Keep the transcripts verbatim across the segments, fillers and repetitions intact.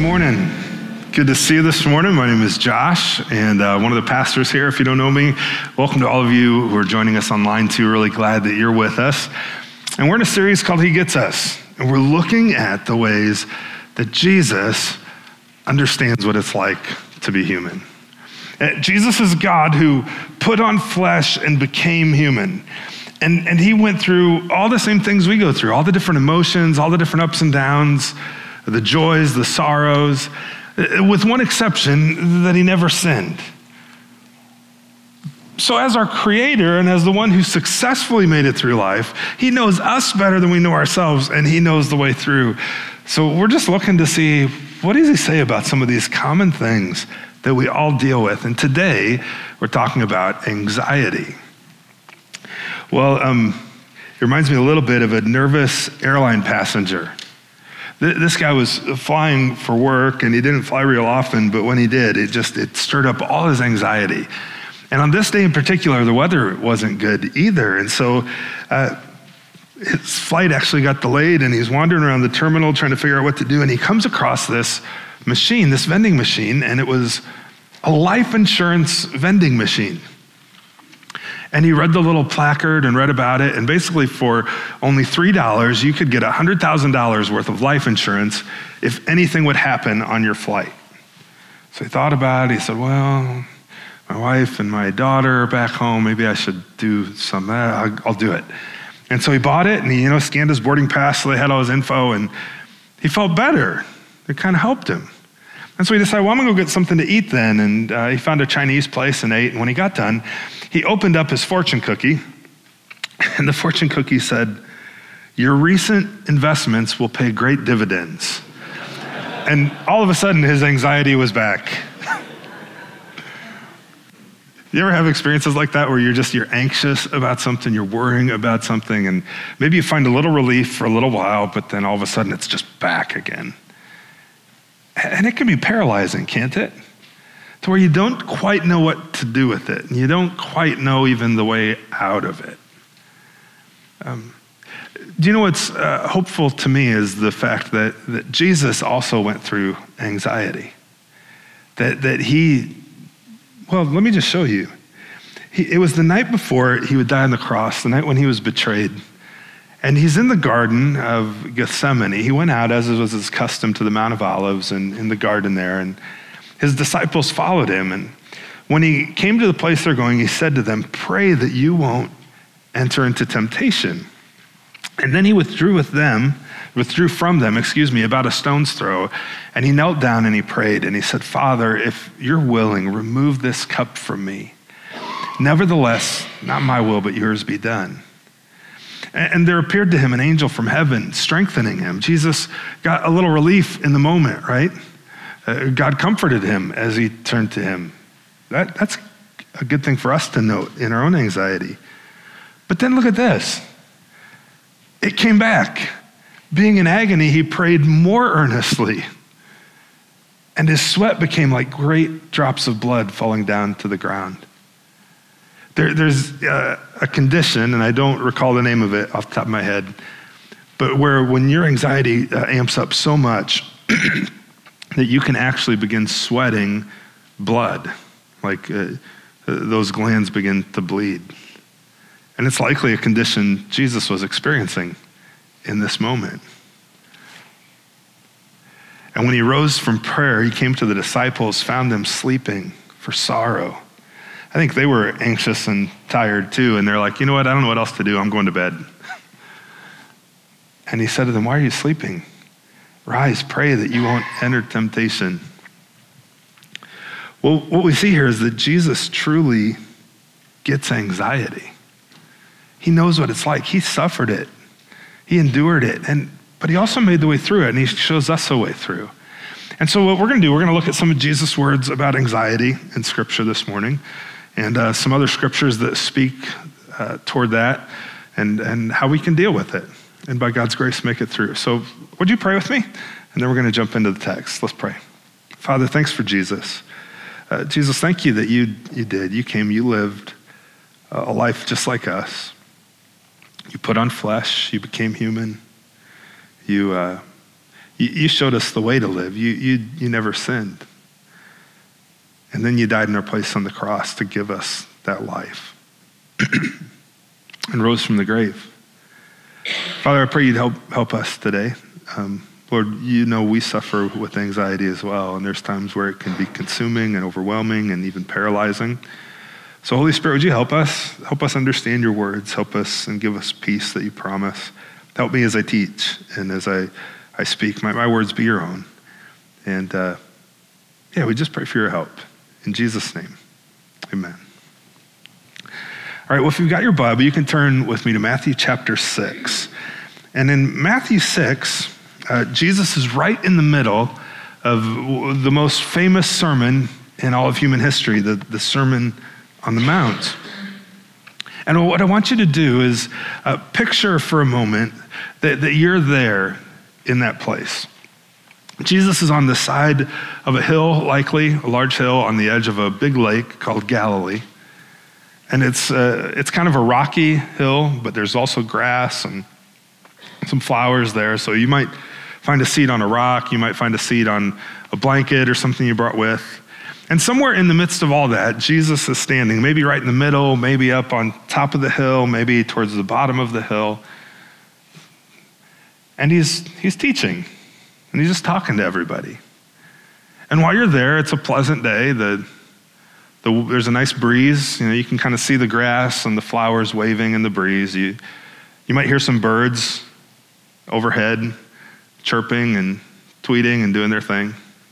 morning. Good to see you this morning. My name is Josh, and uh, one of the pastors here. If you don't know me, welcome to all of you who are joining us online too. Really glad that you're with us. And we're in a series called He Gets Us, and we're looking at the ways that Jesus understands what it's like to be human. Uh, Jesus is God who put on flesh and became human. And, and he went through all the same things we go through, all the different emotions, all the different ups and downs, the joys, the sorrows, with one exception, that he never sinned. So as our creator and as the one who successfully made it through life, he knows us better than we know ourselves, and he knows the way through. So we're just looking to see, what does he say about some of these common things that we all deal with? And today, we're talking about anxiety. Well, um, it reminds me a little bit of a nervous airline passenger. This guy was flying for work, and he didn't fly real often, but when he did, it just, it stirred up all his anxiety. And on this day in particular, the weather wasn't good either. And so uh, his flight actually got delayed, and he's wandering around the terminal trying to figure out what to do. And he comes across this machine, this vending machine, and it was a life insurance vending machine. And he read the little placard and read about it, and basically for only three dollars, you could get one hundred thousand dollars worth of life insurance if anything would happen on your flight. So he thought about it. He said, well, my wife and my daughter are back home. Maybe I should do some, I'll, I'll do it. And so he bought it, and he you know, scanned his boarding pass, so they had all his info, and he felt better. It kind of helped him. And so he decided, well, I'm gonna go get something to eat then. And uh, he found a Chinese place and ate. And when he got done, he opened up his fortune cookie. And the fortune cookie said, your recent investments will pay great dividends. And all of a sudden, his anxiety was back. You ever have experiences like that where you're just, you're anxious about something, you're worrying about something, and maybe you find a little relief for a little while, but then all of a sudden it's just back again. And it can be paralyzing, can't it? To where you don't quite know what to do with it. And you don't quite know even the way out of it. Um, do you know what's uh, hopeful to me is the fact that, that Jesus also went through anxiety. That, that he, well, let me just show you. He, it was the night before he would die on the cross, the night when he was betrayed. And he's in the Garden of Gethsemane. He went out, as was his custom, to the Mount of Olives and in the garden there. And his disciples followed him. And when he came to the place they're going, he said to them, pray that you won't enter into temptation. And then he withdrew with them, withdrew from them, excuse me, about a stone's throw. And he knelt down and he prayed. And he said, Father, if you're willing, remove this cup from me. Nevertheless, not my will, but yours be done. And there appeared to him an angel from heaven, strengthening him. Jesus got a little relief in the moment, right? Uh, God comforted him as he turned to him. That, that's a good thing for us to note in our own anxiety. But then look at this. It came back. Being in agony, he prayed more earnestly. And his sweat became like great drops of blood falling down to the ground. There, there's uh, a condition, and I don't recall the name of it off the top of my head, but where when your anxiety uh, amps up so much that you can actually begin sweating blood, like uh, those glands begin to bleed. And it's likely a condition Jesus was experiencing in this moment. And when he rose from prayer, he came to the disciples, found them sleeping for sorrow. I think they were anxious and tired too, and they're like, you know what, I don't know what else to do, I'm going to bed. And he said to them, why are you sleeping? Rise, pray that you won't enter temptation. Well, what we see here is that Jesus truly gets anxiety. He knows what it's like. He suffered it. He endured it, and but he also made the way through it, and he shows us a way through. And so what we're going to do, we're going to look at some of Jesus' words about anxiety in Scripture this morning, and uh, some other scriptures that speak uh, toward that, and, and how we can deal with it, and by God's grace, make it through. So would you pray with me? And then we're going to jump into the text. Let's pray. Father, thanks for Jesus. Uh, Jesus, thank you that you, you did. You came, you lived a life just like us. You put on flesh, you became human. You, uh, You, you showed us the way to live. You, you, you never sinned. And then you died in our place on the cross to give us that life and rose from the grave. Father, I pray you'd help, help us today. Um, Lord, you know we suffer with anxiety as well, and there's times where it can be consuming and overwhelming and even paralyzing. So Holy Spirit, would you help us? Help us understand your words. Help us and give us peace that you promise. Help me as I teach and as I, I speak. My, my words be your own. And uh, yeah, we just pray for your help. In Jesus' name, amen. All right, well, if you've got your Bible, you can turn with me to Matthew chapter six. And in Matthew six, uh, Jesus is right in the middle of the most famous sermon in all of human history, the, the Sermon on the Mount. And what I want you to do is uh, picture for a moment that, that you're there in that place. Jesus is on the side of a hill, likely a large hill on the edge of a big lake called Galilee. And it's uh, it's kind of a rocky hill, but there's also grass and some flowers there. So you might find a seat on a rock. You might find a seat on a blanket or something you brought with. And somewhere in the midst of all that, Jesus is standing, maybe right in the middle, maybe up on top of the hill, maybe towards the bottom of the hill. And he's he's teaching. And he's just talking to everybody. And while you're there, it's a pleasant day. The, the, there's a nice breeze. You know, you can kind of see the grass and the flowers waving in the breeze. You, you might hear some birds overhead chirping and tweeting and doing their thing.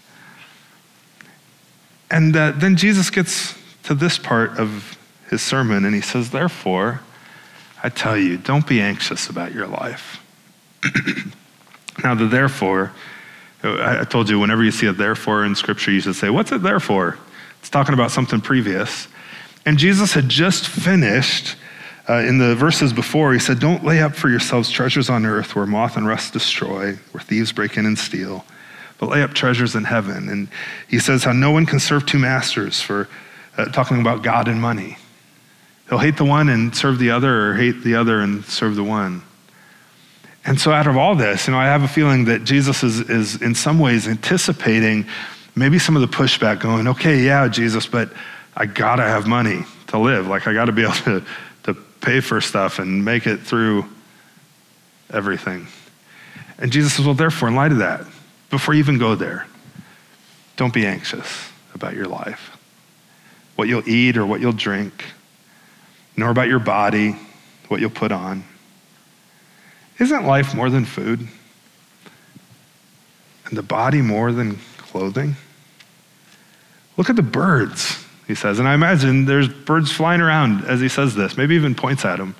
And uh, then Jesus gets to this part of his sermon, and he says, therefore, I tell you, don't be anxious about your life. Now, the therefore, I told you whenever you see a therefore in Scripture, you should say, what's it there for? It's talking about something previous. And Jesus had just finished, uh, in the verses before, he said, don't lay up for yourselves treasures on earth where moth and rust destroy, where thieves break in and steal, but lay up treasures in heaven. And he says how no one can serve two masters, for uh, talking about God and money. He'll hate the one and serve the other, or hate the other and serve the one. And so out of all this, you know, I have a feeling that Jesus is, is in some ways anticipating maybe some of the pushback, going, okay, yeah, Jesus, but I gotta have money to live. Like I gotta be able to, to pay for stuff and make it through everything. And Jesus says, well, therefore, in light of that, before you even go there, don't be anxious about your life, what you'll eat or what you'll drink, nor about your body, what you'll put on. Isn't life more than food? And the body more than clothing? Look at the birds, he says. And I imagine there's birds flying around as he says this, maybe even points at them.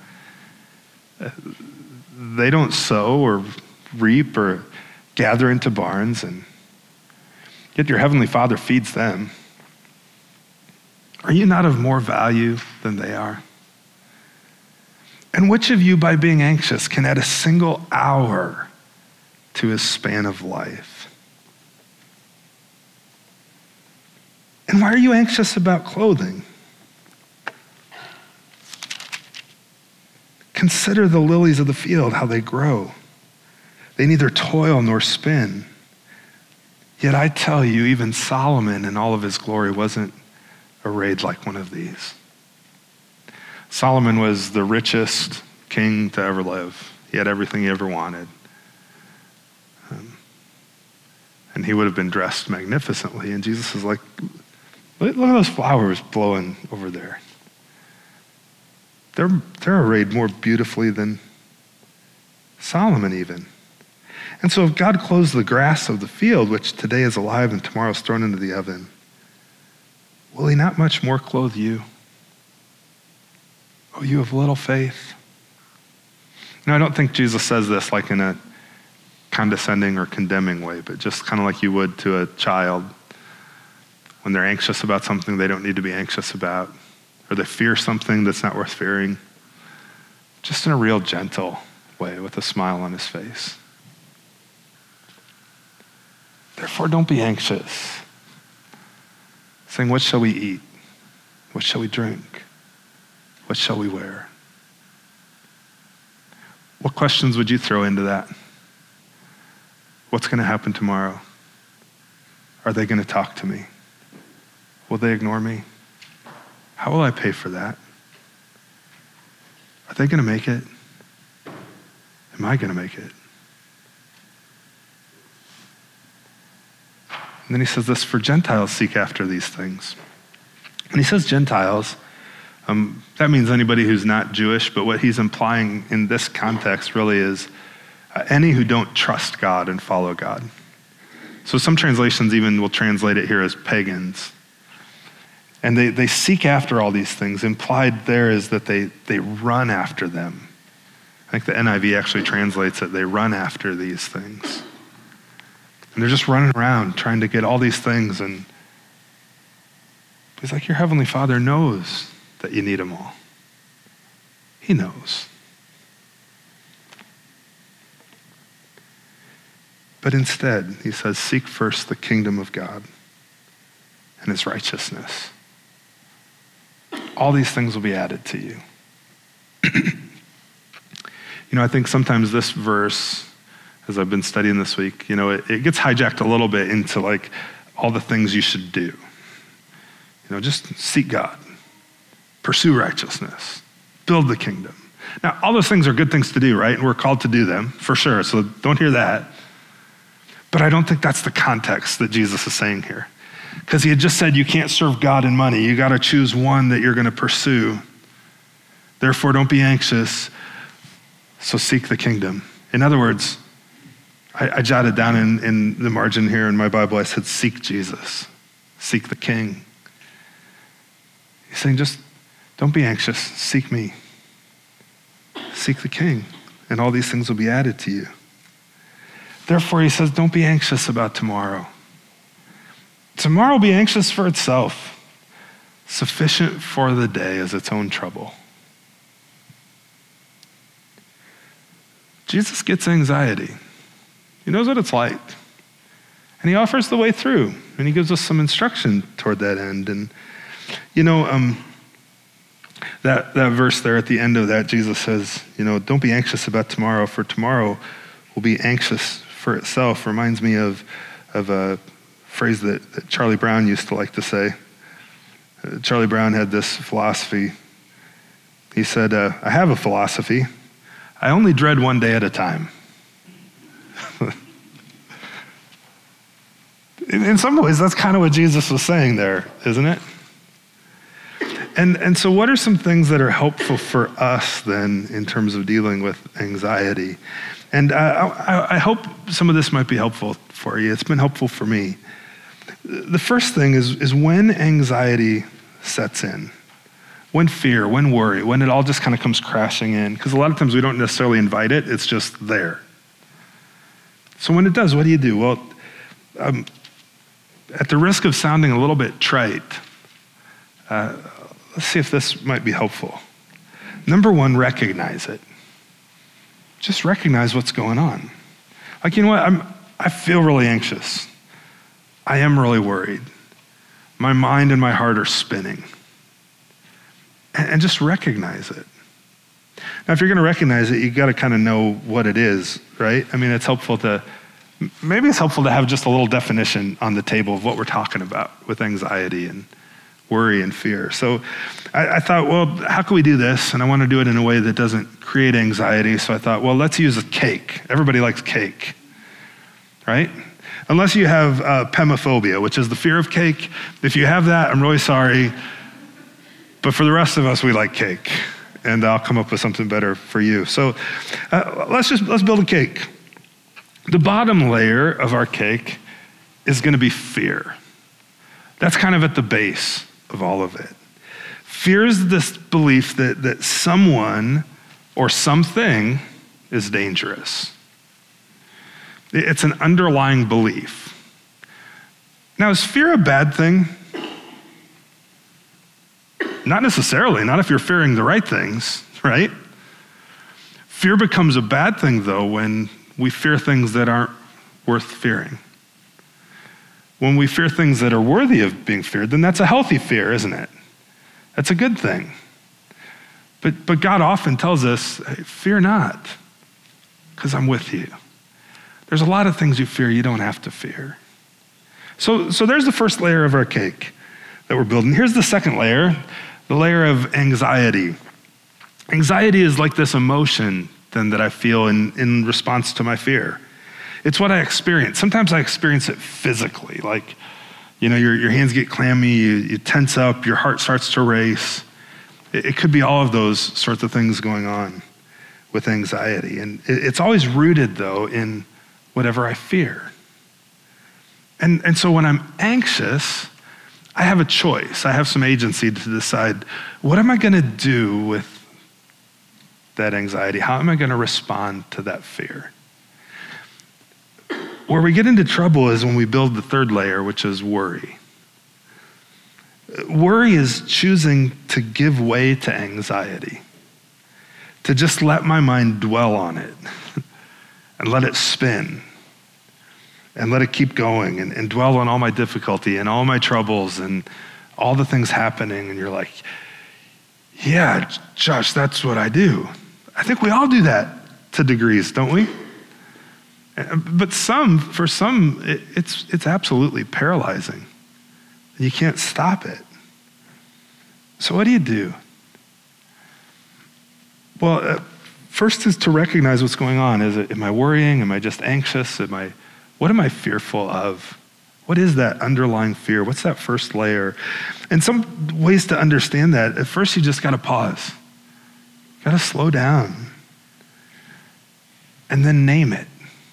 They don't sow or reap or gather into barns, and yet your heavenly Father feeds them. Are you not of more value than they are? And which of you, by being anxious, can add a single hour to his span of life? And why are you anxious about clothing? Consider the lilies of the field, how they grow. They neither toil nor spin. Yet I tell you, even Solomon in all of his glory wasn't arrayed like one of these. Solomon was the richest king to ever live. He had everything he ever wanted. Um, and he would have been dressed magnificently. And Jesus is like, look, look at those flowers blowing over there. They're, they're arrayed more beautifully than Solomon even. And so if God clothes the grass of the field, which today is alive and tomorrow is thrown into the oven, will he not much more clothe you? Oh, you have little faith. Now, I don't think Jesus says this like in a condescending or condemning way, but just kind of like you would to a child when they're anxious about something they don't need to be anxious about, or they fear something that's not worth fearing, just in a real gentle way with a smile on his face. Therefore, don't be anxious, saying, what shall we eat? What shall we drink? What shall we wear? What questions would you throw into that? What's going to happen tomorrow? Are they going to talk to me? Will they ignore me? How will I pay for that? Are they going to make it? Am I going to make it? And then he says this, for Gentiles seek after these things. And he says Gentiles, um, that means anybody who's not Jewish, but what he's implying in this context really is uh, any who don't trust God and follow God. So some translations even will translate it here as pagans. And they, they seek after all these things. Implied there is that they, they run after them. I think the N I V actually translates it, they run after these things. And they're just running around trying to get all these things. And he's like, your Heavenly Father knows that you need them all. He knows. But instead, he says, seek first the kingdom of God and his righteousness. All these things will be added to you. You know, I think sometimes this verse, as I've been studying this week, you know, it, it gets hijacked a little bit into like all the things you should do. You know, just seek God, pursue righteousness, build the kingdom. Now, all those things are good things to do, right? And we're called to do them, for sure, so don't hear that. But I don't think that's the context that Jesus is saying here. Because he had just said you can't serve God and money. You got to choose one that you're going to pursue. Therefore, don't be anxious, so seek the kingdom. In other words, I, I jotted down in, in the margin here in my Bible, I said, seek Jesus, seek the King. He's saying, just don't be anxious, seek me. Seek the King, and all these things will be added to you. Therefore, he says, don't be anxious about tomorrow. Tomorrow will be anxious for itself. Sufficient for the day is its own trouble. Jesus gets anxiety. He knows what it's like. And he offers the way through. And he gives us some instruction toward that end. And, you know, um, that, that verse there at the end of that, Jesus says, you know, don't be anxious about tomorrow, for tomorrow will be anxious for itself. Reminds me of, of a phrase that, that Charlie Brown used to like to say. Uh, Charlie Brown had this philosophy. He said, uh, I have a philosophy. I only dread one day at a time. in, in some ways, that's kind of what Jesus was saying there, isn't it? And, and so what are some things that are helpful for us then in terms of dealing with anxiety? And uh, I, I hope some of this might be helpful for you. It's been helpful for me. The first thing is, is when anxiety sets in, when fear, when worry, when it all just kind of comes crashing in, because a lot of times we don't necessarily invite it, it's just there. So when it does, what do you do? Well, um, at the risk of sounding a little bit trite, uh, let's see if this might be helpful. Number one, recognize it. Just recognize what's going on. Like, you know what, I'm, I feel really anxious. I am really worried. My mind and my heart are spinning. And, and just recognize it. Now, if you're going to recognize it, you got to kind of know what it is, right? I mean, it's helpful to, maybe it's helpful to have just a little definition on the table of what we're talking about with anxiety and worry and fear. So I, I thought, well, how can we do this? And I want to do it in a way that doesn't create anxiety. So I thought, well, let's use a cake. Everybody likes cake, right? Unless you have uh, pemophobia, which is the fear of cake. If you have that, I'm really sorry. But for the rest of us, we like cake. And I'll come up with something better for you. So uh, let's just, let's build a cake. The bottom layer of our cake is going to be fear. That's kind of at the base of all of it. Fear is this belief that, that someone or something is dangerous. It's an underlying belief. Now, is fear a bad thing? Not necessarily, not if you're fearing the right things, right? Fear becomes a bad thing, though, when we fear things that aren't worth fearing. When we fear things that are worthy of being feared, then that's a healthy fear, isn't it? That's a good thing. But, but God often tells us, hey, fear not, because I'm with you. There's a lot of things you fear you don't have to fear. So, so there's the first layer of our cake that we're building. Here's the second layer, the layer of anxiety. Anxiety is like this emotion then that I feel in, in response to my fear. It's what I experience. Sometimes I experience it physically, like, you know, your, your hands get clammy, you, you tense up, your heart starts to race. It, it could be all of those sorts of things going on with anxiety. And it, it's always rooted, though, in whatever I fear. And, and so when I'm anxious, I have a choice. I have some agency to decide, what am I going to do with that anxiety? How am I going to respond to that fear? Where we get into trouble is when we build the third layer, which is worry. Worry is choosing to give way to anxiety, to just let my mind dwell on it and let it spin and let it keep going and, and dwell on all my difficulty and all my troubles and all the things happening. And you're like, yeah, Josh, that's what I do. I think we all do that to degrees, don't we? But some, for some, it, it's it's absolutely paralyzing. You can't stop it. So what do you do? Well, uh, first is to recognize what's going on. Is it, am I worrying? Am I just anxious? Am I, what am I fearful of? What is that underlying fear? What's that first layer? And some ways to understand that, at first you just gotta pause. You gotta slow down. And then name it.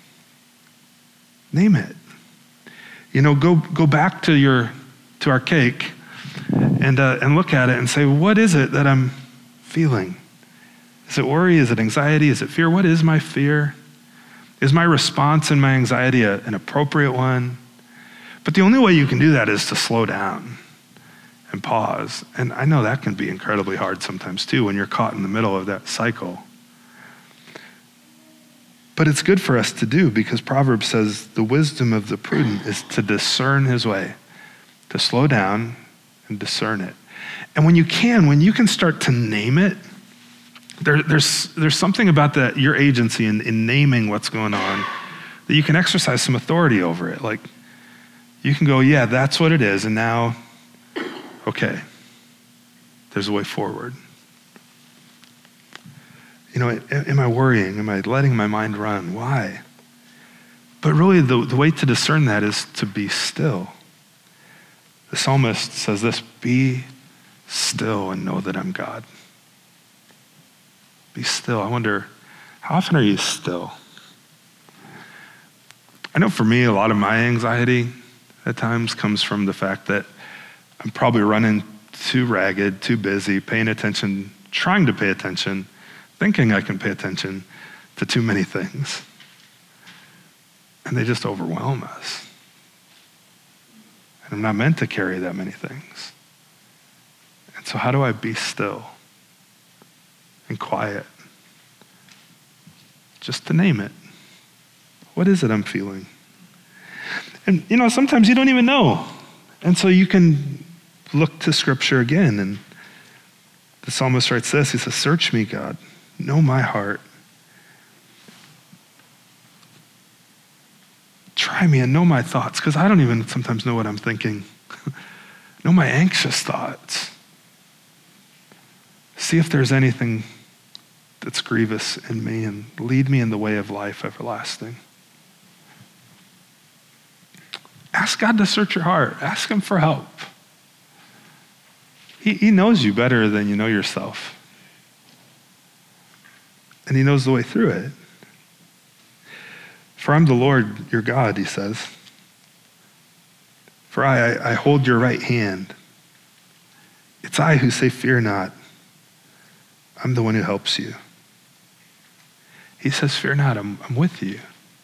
Name it. You know, go go back to your to our cake and uh, and look at it and say, what is it that I'm feeling? Is it worry? Is it anxiety? Is it fear? What is my fear? Is my response in my anxiety a, an appropriate one? But the only way you can do that is to slow down and pause. And I know that can be incredibly hard sometimes too when you're caught in the middle of that cycle. But it's good for us to do because Proverbs says the wisdom of the prudent is to discern his way, to slow down and discern it. And when you can, when you can start to name it, there, there's, there's something about that, your agency in, in naming what's going on, that you can exercise some authority over it. Like you can go, yeah, that's what it is. And now, okay, there's a way forward. You know, am I worrying? Am I letting my mind run? Why? But really, the, the way to discern that is to be still. The psalmist says this, be still and know that I'm God. Be still. I wonder, how often are you still? I know for me, a lot of my anxiety at times comes from the fact that I'm probably running too ragged, too busy, paying attention, trying to pay attention, thinking I can pay attention to too many things. And they just overwhelm us. And I'm not meant to carry that many things. And so how do I be still and quiet? Just to name it. What is it I'm feeling? And you know, sometimes you don't even know. And so you can look to Scripture again. And the psalmist writes this, he says, search me, God. Know my heart. Try me and know my thoughts, because I don't even sometimes know what I'm thinking. Know my anxious thoughts. See if there's anything that's grievous in me and lead me in the way of life everlasting. Ask God to search your heart. Ask him for help. He, he knows you better than you know yourself. And he knows the way through it. For I'm the Lord your God, he says. For I, I, I hold your right hand. It's I who say, fear not. I'm the one who helps you. He says, fear not, I'm, I'm with you.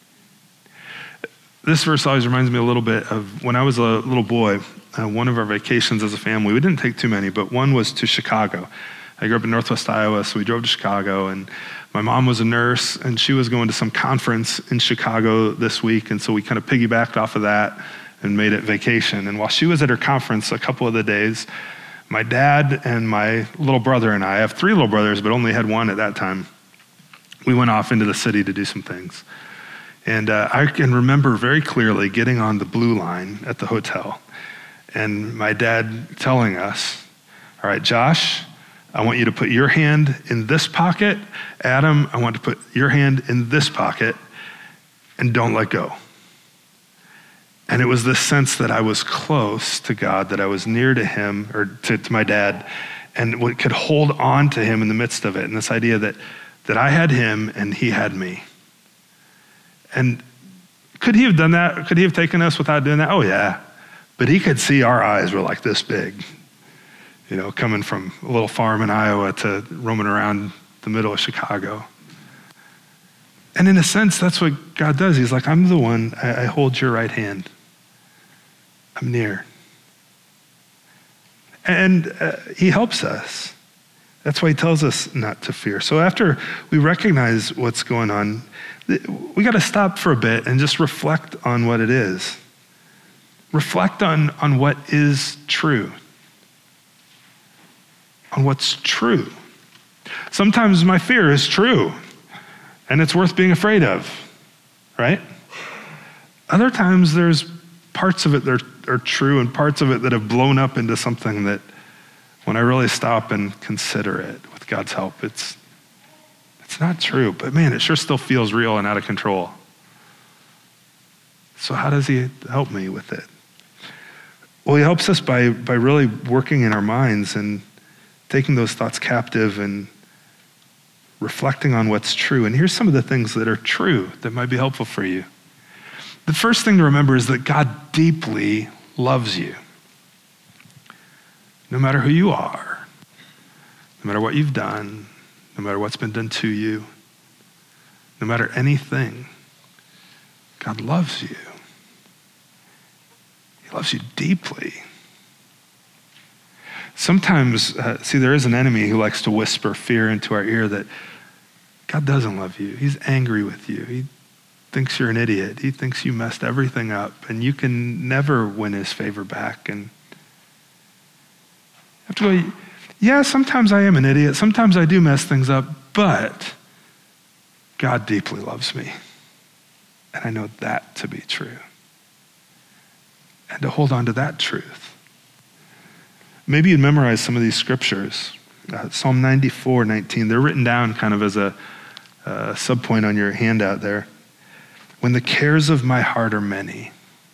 This verse always reminds me a little bit of when I was a little boy, uh, one of our vacations as a family, we didn't take too many, but one was to Chicago. I grew up in Northwest Iowa, so we drove to Chicago, and my mom was a nurse, and she was going to some conference in Chicago this week, and so we kind of piggybacked off of that and made it vacation. And while she was at her conference a couple of the days, my dad and my little brother and I, I have three little brothers, but only had one at that time, we went off into the city to do some things. And uh, I can remember very clearly getting on the blue line at the hotel and my dad telling us, all right, Josh, I want you to put your hand in this pocket. Adam, I want to put your hand in this pocket and don't let go. And it was this sense that I was close to God, that I was near to him or to, to my dad and could hold on to him in the midst of it. And this idea that, that I had him and he had me. And could he have done that? Could he have taken us without doing that? Oh yeah. But he could see our eyes were like this big, you know, coming from a little farm in Iowa to roaming around the middle of Chicago. And in a sense, that's what God does. He's like, I'm the one, I, I hold your right hand. I'm near. And uh, he helps us. That's why he tells us not to fear. So after we recognize what's going on, we got to stop for a bit and just reflect on what it is. Reflect on, on what is true. On what's true. Sometimes my fear is true, and it's worth being afraid of, right? Other times there's parts of it that are, are true and parts of it that have blown up into something that when I really stop and consider it with God's help, it's it's not true, but man, it sure still feels real and out of control. So how does he help me with it? Well, he helps us by, by really working in our minds and taking those thoughts captive and reflecting on what's true. And here's some of the things that are true that might be helpful for you. The first thing to remember is that God deeply loves you. No matter who you are, no matter what you've done, no matter what's been done to you, no matter anything, God loves you. He loves you deeply. Sometimes, uh, see, there is an enemy who likes to whisper fear into our ear that God doesn't love you. He's angry with you. He thinks you're an idiot. He thinks you messed everything up, and you can never win his favor back. And you have to go, yeah, sometimes I am an idiot. Sometimes I do mess things up, but God deeply loves me. And I know that to be true. And to hold on to that truth. Maybe you'd memorize some of these scriptures. Uh, Psalm ninety-four nineteen, they're written down kind of as a, a subpoint on your handout there. When the cares of my heart are many,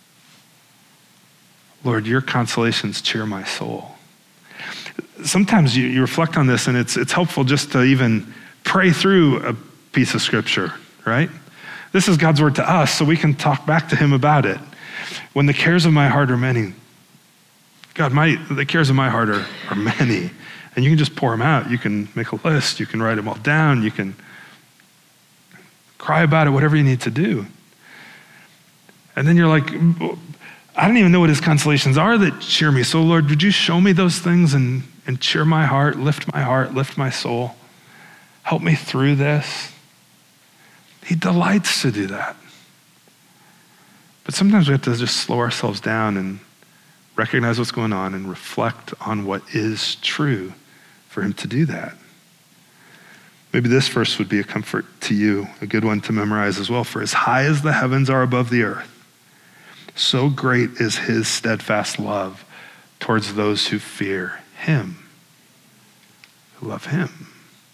Lord, your consolations cheer my soul. Sometimes you, you reflect on this and it's it's helpful just to even pray through a piece of scripture, right? This is God's word to us, so we can talk back to him about it. When the cares of my heart are many, God, my the cares of my heart are, are many. And you can just pour them out. You can make a list. You can write them all down. You can cry about it, whatever you need to do. And then you're like, I don't even know what his consolations are that cheer me. So Lord, would you show me those things and, and cheer my heart, lift my heart, lift my soul. Help me through this. He delights to do that. But sometimes we have to just slow ourselves down and recognize what's going on and reflect on what is true for him to do that. Maybe this verse would be a comfort to you, a good one to memorize as well. For as high as the heavens are above the earth, so great is his steadfast love towards those who fear him, who love him.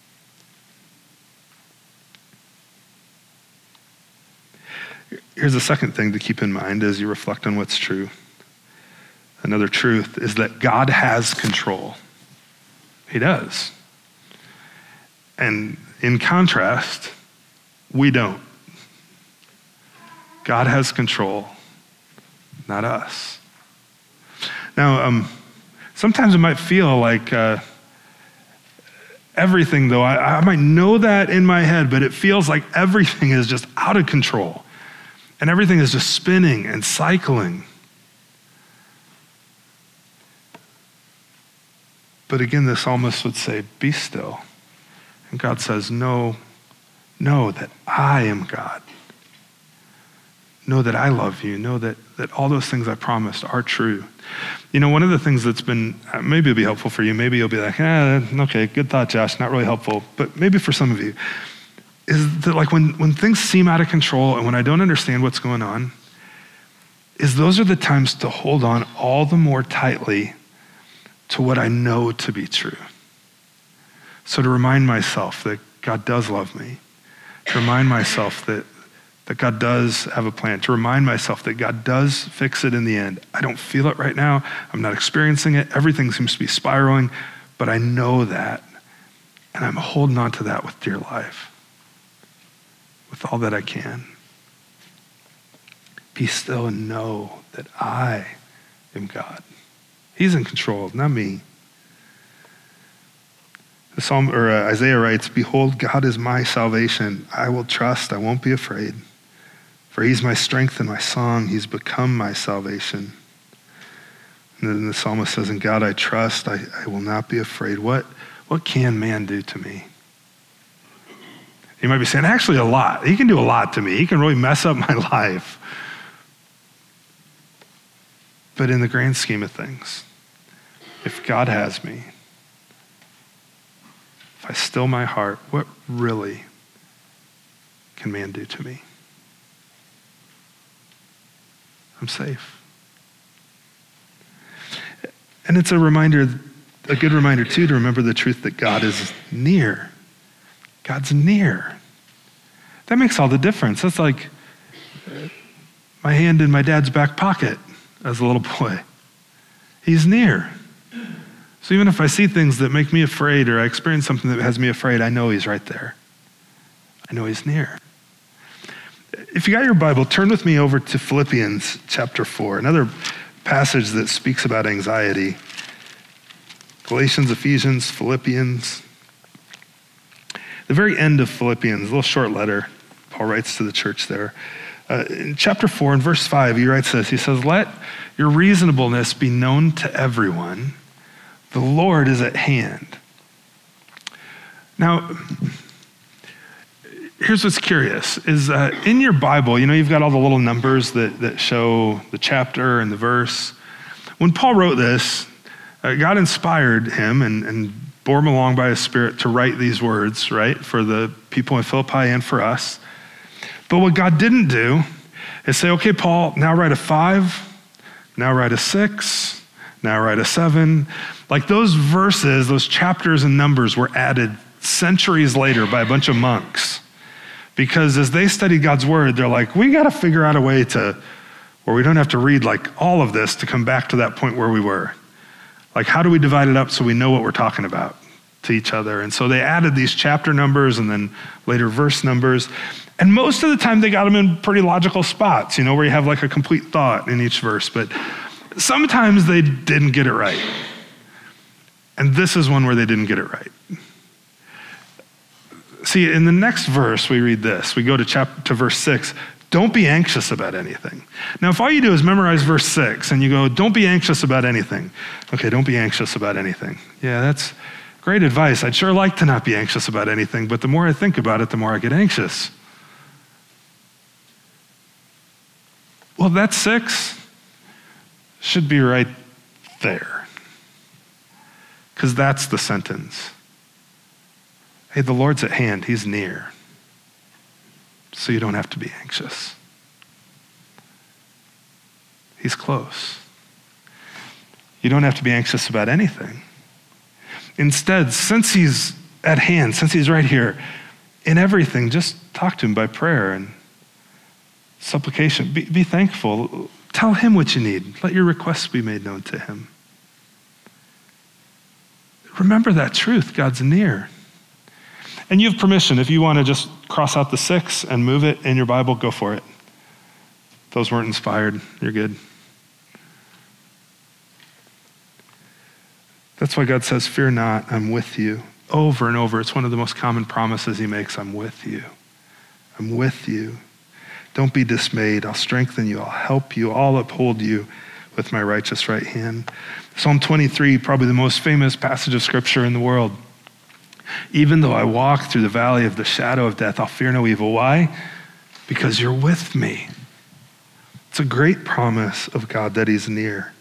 Here's the second thing to keep in mind as you reflect on what's true. Another truth is that God has control. He does. And in contrast, we don't. God has control, not us. Now, um, sometimes it might feel like uh, everything, though, I, I might know that in my head, but it feels like everything is just out of control. And everything is just spinning and cycling. But again, the psalmist would say, be still. And God says, no, know that I am God. Know that I love you. Know that, that all those things I promised are true. You know, one of the things that's been, maybe it'll be helpful for you. Maybe you'll be like, eh, okay, good thought, Josh, not really helpful. But maybe for some of you, is that like when, when things seem out of control and when I don't understand what's going on, is those are the times to hold on all the more tightly to what I know to be true. So to remind myself that God does love me, to remind myself that, that God does have a plan, to remind myself that God does fix it in the end. I don't feel it right now. I'm not experiencing it. Everything seems to be spiraling, but I know that. And I'm holding on to that with dear life, with all that I can. Be still and know that I am God. He's in control, not me. The Psalm or uh, Isaiah writes, "Behold, God is my salvation. I will trust. I won't be afraid. For he's my strength and my song. He's become my salvation." And then the psalmist says, "In God I trust. I, I will not be afraid. What, what can man do to me?" You might be saying, actually a lot. He can do a lot to me. He can really mess up my life. But in the grand scheme of things, if God has me, if I still my heart, what really can man do to me? I'm safe. And it's a reminder, a good reminder too, to remember the truth that God is near. God's near. That makes all the difference. That's like my hand in my dad's back pocket as a little boy. He's near. So even if I see things that make me afraid or I experience something that has me afraid, I know he's right there. I know he's near. If you got your Bible, turn with me over to Philippians chapter four, another passage that speaks about anxiety. Galatians, Ephesians, Philippians. The very end of Philippians, a little short letter, Paul writes to the church there. Uh, in chapter four, in verse five, he writes this. He says, "Let your reasonableness be known to everyone. The Lord is at hand." Now, here's what's curious, is uh, in your Bible, you know, you've got all the little numbers that, that show the chapter and the verse. When Paul wrote this, uh, God inspired him and, and bore him along by his Spirit to write these words, right, for the people in Philippi and for us. But what God didn't do is say, okay, Paul, now write a five, now write a six, now write a seven. Like those verses, those chapters and numbers were added centuries later by a bunch of monks. Because as they studied God's word, they're like, we got to figure out a way to, where we don't have to read like all of this to come back to that point where we were. Like, how do we divide it up so we know what we're talking about to each other? And so they added these chapter numbers and then later verse numbers. And most of the time they got them in pretty logical spots, you know, where you have like a complete thought in each verse. But sometimes they didn't get it right. And this is one where they didn't get it right. See, in the next verse, we read this. We go to chapter to verse six. Don't be anxious about anything. Now, if all you do is memorize verse six and you go, don't be anxious about anything. Okay, don't be anxious about anything. Yeah, that's great advice. I'd sure like to not be anxious about anything, but the more I think about it, the more I get anxious. Well, that six should be right there. Because that's the sentence. Hey, the Lord's at hand. He's near. So you don't have to be anxious. He's close. You don't have to be anxious about anything. Instead, since he's at hand, since he's right here, in everything, just talk to him by prayer and supplication. Be, be thankful. Tell him what you need. Let your requests be made known to him. Remember that truth. God's near. And you have permission. If you want to just cross out the six and move it in your Bible, go for it. Those weren't inspired. You're good. That's why God says, fear not, I'm with you. Over and over. It's one of the most common promises he makes. I'm with you. I'm with you. Don't be dismayed. I'll strengthen you. I'll help you. I'll uphold you with my righteous right hand. Psalm twenty-three, probably the most famous passage of scripture in the world. Even though I walk through the valley of the shadow of death, I'll fear no evil. Why? Because you're with me. It's a great promise of God that he's near.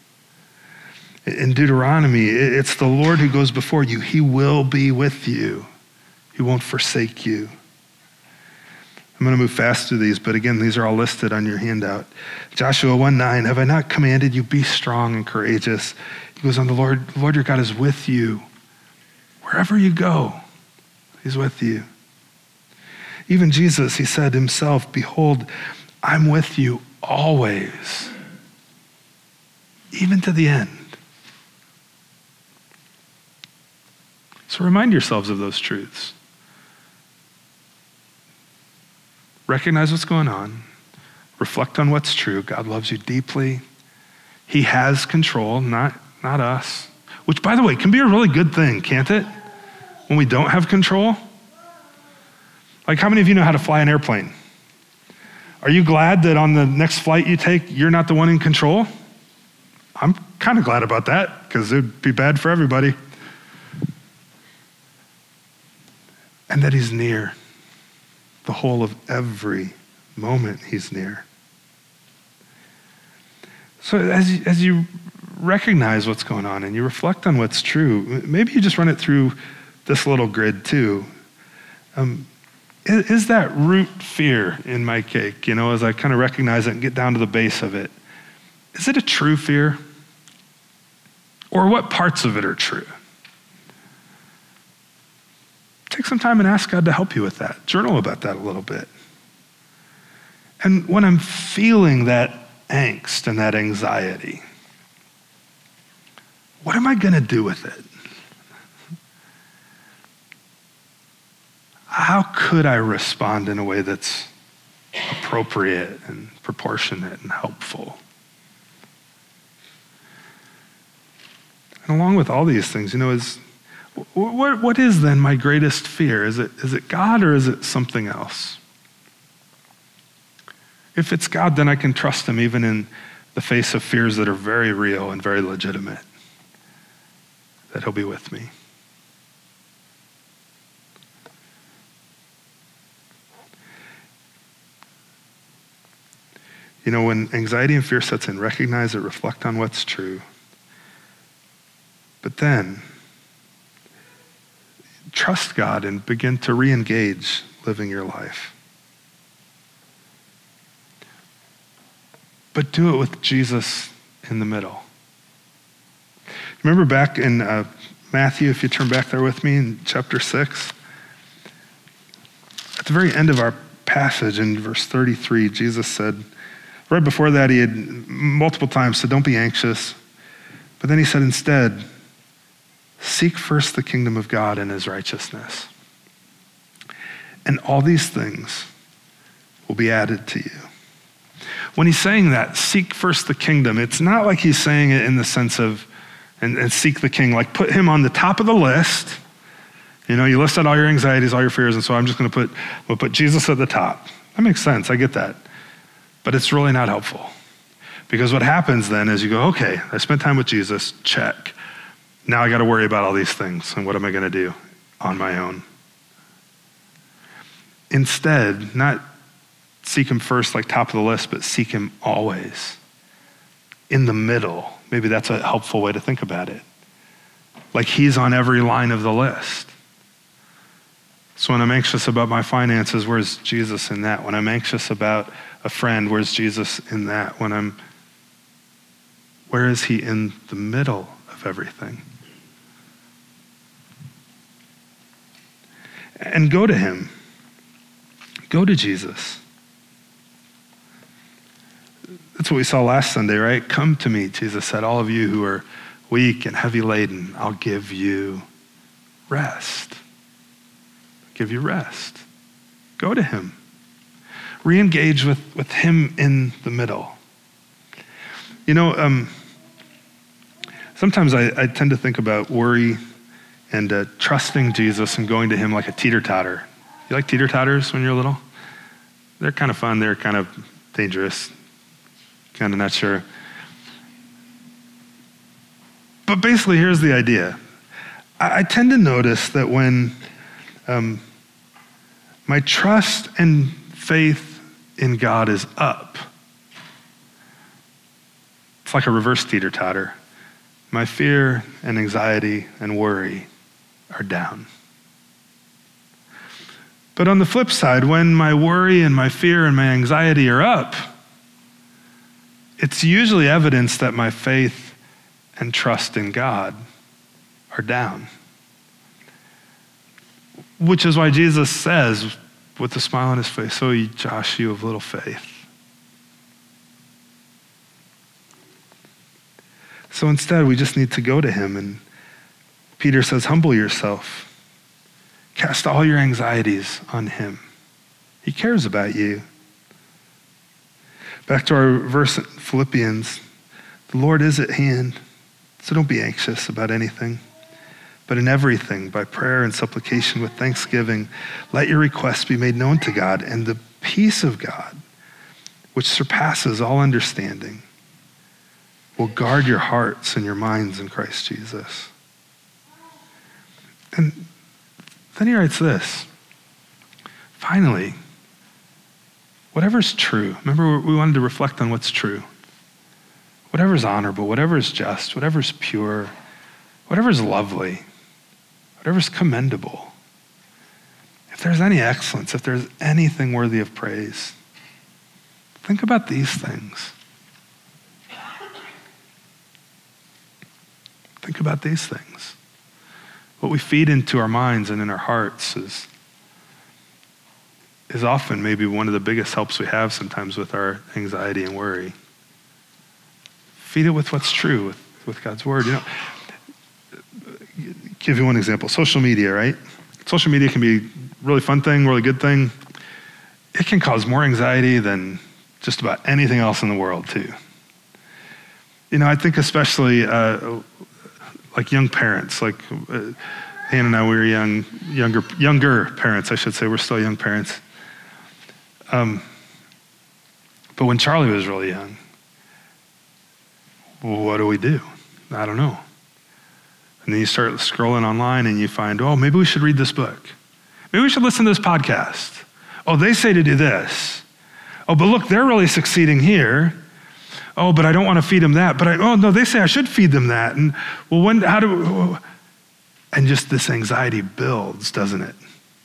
In Deuteronomy, it's the Lord who goes before you. He will be with you. He won't forsake you. I'm going to move fast through these, but again, these are all listed on your handout. Joshua one nine, have I not commanded you, be strong and courageous? He goes on, the Lord, the Lord your God is with you. Wherever you go, he's with you. Even Jesus, he said himself, behold, I'm with you always, even to the end. So remind yourselves of those truths. Recognize what's going on. Reflect on what's true. God loves you deeply. He has control, not, not us. Which, by the way, can be a really good thing, can't it? When we don't have control. Like, how many of you know how to fly an airplane? Are you glad that on the next flight you take, you're not the one in control? I'm kind of glad about that, because it would be bad for everybody. And that he's near. The whole of every moment he's near. So as you, as you recognize what's going on and you reflect on what's true, maybe you just run it through this little grid too. Um, is, is that root fear in my cake, you know, as I kind of recognize it and get down to the base of it, is it a true fear? Or what parts of it are true? Take some time and ask God to help you with that. Journal about that a little bit. And when I'm feeling that angst and that anxiety, what am I going to do with it? How could I respond in a way that's appropriate and proportionate and helpful? And along with all these things, you know, is What, what is then my greatest fear? Is it, is it God or is it something else? If it's God, then I can trust him even in the face of fears that are very real and very legitimate, that he'll be with me. You know, when anxiety and fear sets in, recognize it, reflect on what's true. But then, trust God and begin to re-engage living your life. But do it with Jesus in the middle. Remember back in uh, Matthew, if you turn back there with me in chapter six, at the very end of our passage in verse thirty-three, Jesus said, right before that he had multiple times said, don't be anxious. But then he said instead, seek first the kingdom of God and his righteousness. And all these things will be added to you. When he's saying that, seek first the kingdom, it's not like he's saying it in the sense of, and, and seek the king, like put him on the top of the list. You know, you listed all your anxieties, all your fears, and so I'm just gonna put, we'll put Jesus at the top. That makes sense, I get that. But it's really not helpful. Because what happens then is you go, okay, I spent time with Jesus, check. Now I got to worry about all these things, and what am I going to do on my own? Instead, not seek him first like top of the list, but seek him always. In the middle. Maybe that's a helpful way to think about it. Like he's on every line of the list. So when I'm anxious about my finances, where's Jesus in that? When I'm anxious about a friend, where's Jesus in that? When I'm, where is he in the middle of everything? And go to him. Go to Jesus. That's what we saw last Sunday, right? Come to me, Jesus said, all of you who are weak and heavy laden, I'll give you rest. I'll give you rest. Go to him. Re-engage with, with him in the middle. You know, um, sometimes I, I tend to think about worry and uh, trusting Jesus and going to him like a teeter-totter. You like teeter-totters when you're little? They're kind of fun. They're kind of dangerous. Kind of not sure. But basically, here's the idea. I, I tend to notice that when um, my trust and faith in God is up, it's like a reverse teeter-totter. My fear and anxiety and worry are down. But on the flip side, when my worry and my fear and my anxiety are up, it's usually evidence that my faith and trust in God are down. Which is why Jesus says, with a smile on his face, "Oh, Josh, you of little faith." So instead, we just need to go to him. And Peter says, humble yourself. Cast all your anxieties on him. He cares about you. Back to our verse in Philippians, the Lord is at hand, so don't be anxious about anything. But in everything, by prayer and supplication with thanksgiving, let your requests be made known to God, and the peace of God, which surpasses all understanding, will guard your hearts and your minds in Christ Jesus. And then he writes this, finally, whatever's true, remember we wanted to reflect on what's true. Whatever's honorable, whatever's just, whatever's pure, whatever's lovely, whatever's commendable, if there's any excellence, if there's anything worthy of praise, think about these things. Think about these things. What we feed into our minds and in our hearts is, is often maybe one of the biggest helps we have sometimes with our anxiety and worry. Feed it with what's true, with, with God's word. You know, give you one example. Social media, right? Social media can be a really fun thing, really good thing. It can cause more anxiety than just about anything else in the world too. You know, I think especially uh, like young parents, like uh, Ann and I, we were young, younger, younger parents, I should say. We're still young parents. Um, but when Charlie was really young, well, what do we do? I don't know. And then you start scrolling online and you find, oh, maybe we should read this book. Maybe we should listen to this podcast. Oh, they say to do this. Oh, but look, they're really succeeding here. Oh, but I don't want to feed them that. But I, oh, no, they say I should feed them that. And well, when, how do, we, and just this anxiety builds, doesn't it?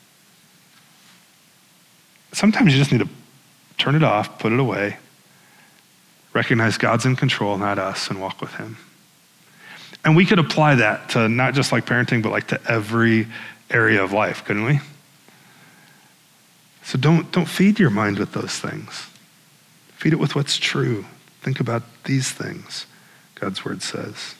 Sometimes you just need to turn it off, put it away, recognize God's in control, not us, and walk with him. And we could apply that to not just like parenting, but like to every area of life, couldn't we? So don't, don't feed your mind with those things. Feed it with what's true. Think about these things, God's word says.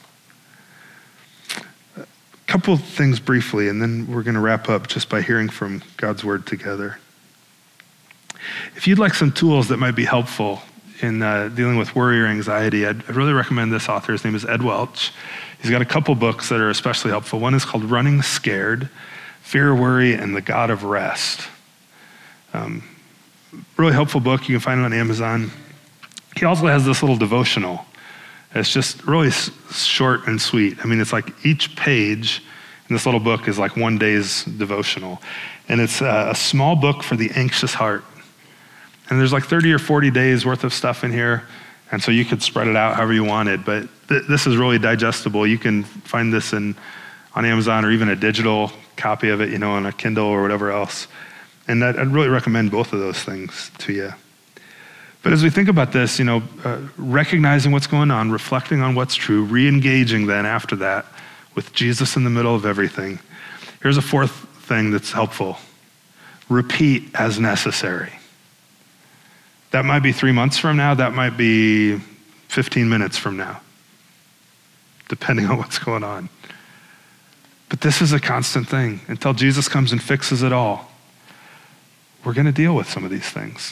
A couple of things briefly, and then we're going to wrap up just by hearing from God's word together. If you'd like some tools that might be helpful in uh, dealing with worry or anxiety, I'd, I'd really recommend this author. His name is Ed Welch. He's got a couple books that are especially helpful. One is called Running Scared, Fear, Worry, and the God of Rest. Um, really helpful book. You can find it on Amazon. He also has this little devotional. It's just really s- short and sweet. I mean, it's like each page in this little book is like one day's devotional. And it's uh, a small book for the anxious heart. And there's like thirty or forty days worth of stuff in here. And so you could spread it out however you wanted. But th- this is really digestible. You can find this in on Amazon or even a digital copy of it, you know, on a Kindle or whatever else. And I'd, I'd really recommend both of those things to you. But as we think about this, you know, uh, recognizing what's going on, reflecting on what's true, re-engaging then after that with Jesus in the middle of everything. Here's a fourth thing that's helpful. Repeat as necessary. That might be three months from now. That might be fifteen minutes from now, depending on what's going on. But this is a constant thing. Until Jesus comes and fixes it all, we're going to deal with some of these things.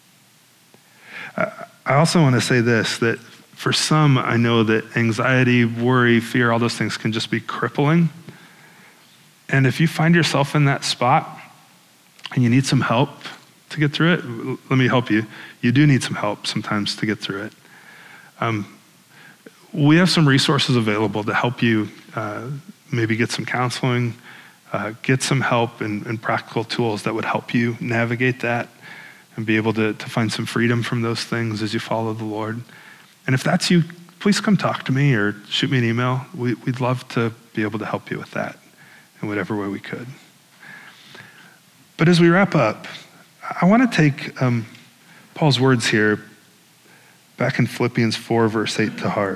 I also want to say this, that for some, I know that anxiety, worry, fear, all those things can just be crippling. And if you find yourself in that spot and you need some help to get through it, let me help you. You do need some help sometimes to get through it. Um, we have some resources available to help you uh, maybe get some counseling, uh, get some help and, and practical tools that would help you navigate that and be able to, to find some freedom from those things as you follow the Lord. And if that's you, please come talk to me or shoot me an email. We, we'd love to be able to help you with that in whatever way we could. But as we wrap up, I want to take um, Paul's words here back in Philippians four, verse eight to heart.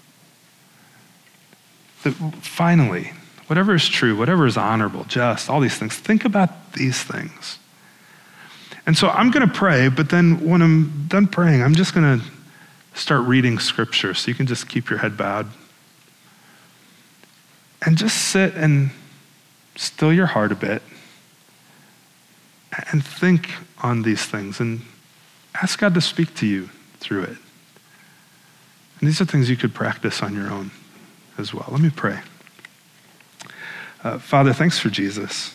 That finally, whatever is true, whatever is honorable, just, all these things, think about these things. And so I'm going to pray, but then when I'm done praying, I'm just going to start reading scripture so you can just keep your head bowed. And just sit and still your heart a bit and think on these things and ask God to speak to you through it. And these are things you could practice on your own as well. Let me pray. Uh, Father, thanks for Jesus.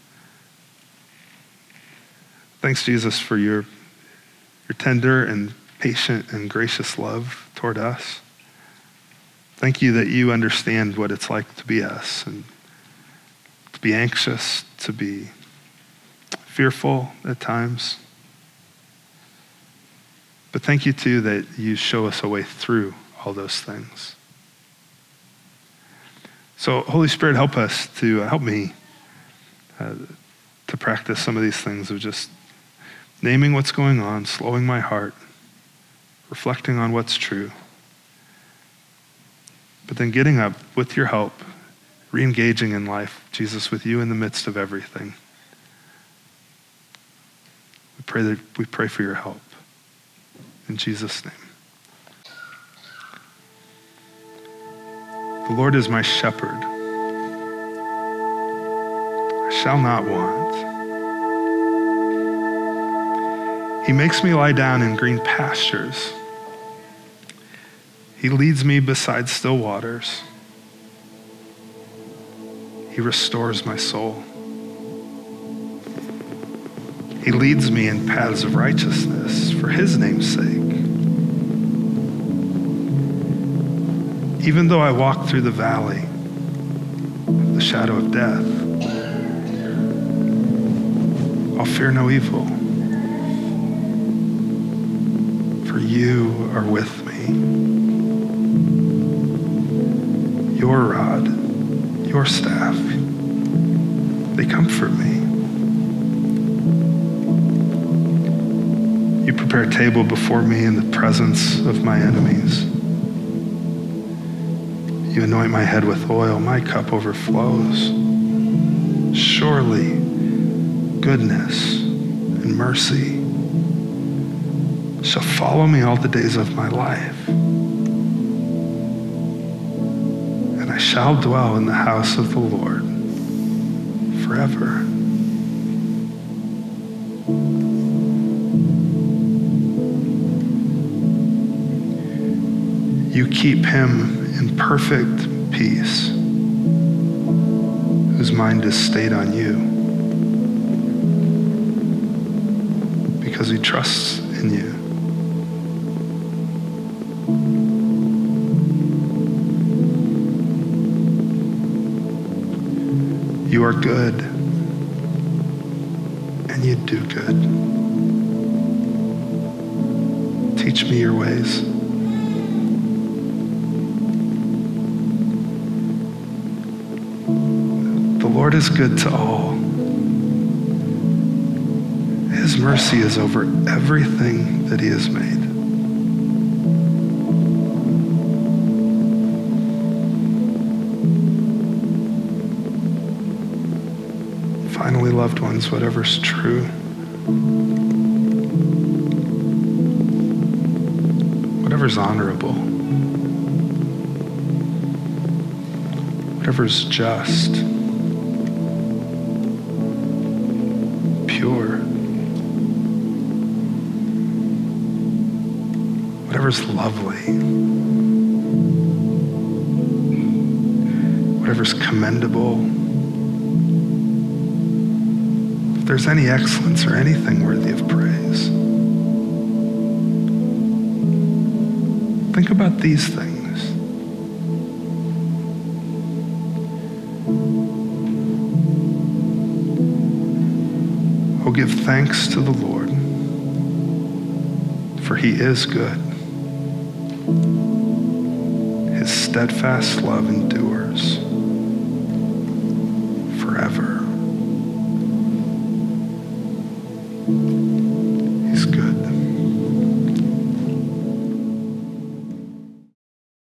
Thanks, Jesus, for your, your tender and patient and gracious love toward us. Thank you that you understand what it's like to be us and to be anxious, to be fearful at times. But thank you, too, that you show us a way through all those things. So, Holy Spirit, help us to, uh, help me uh, to practice some of these things of just naming what's going on, slowing my heart, reflecting on what's true, but then getting up with your help, re-engaging in life, Jesus, with you in the midst of everything. We pray that we pray for your help. In Jesus' name. The Lord is my shepherd. I shall not want. He makes me lie down in green pastures. He leads me beside still waters. He restores my soul. He leads me in paths of righteousness for his name's sake. Even though I walk through the valley of the shadow of death, I'll fear no evil, for you are with me. Your rod, your staff, they comfort me. You prepare a table before me in the presence of my enemies. You anoint my head with oil, my cup overflows. Surely goodness and mercy shall follow me all the days of my life. And I shall dwell in the house of the Lord forever. You keep him in perfect peace, whose mind is stayed on you, because he trusts in you. You are good, and you do good. Teach me your ways. The Lord is good to all. His mercy is over everything that he has made. Finally, loved ones, whatever's true, whatever's honorable, whatever's just, pure, whatever's lovely, whatever's commendable, if there's any excellence or anything worthy of praise, think about these things. Oh, give thanks to the Lord, for he is good. His steadfast love endures forever.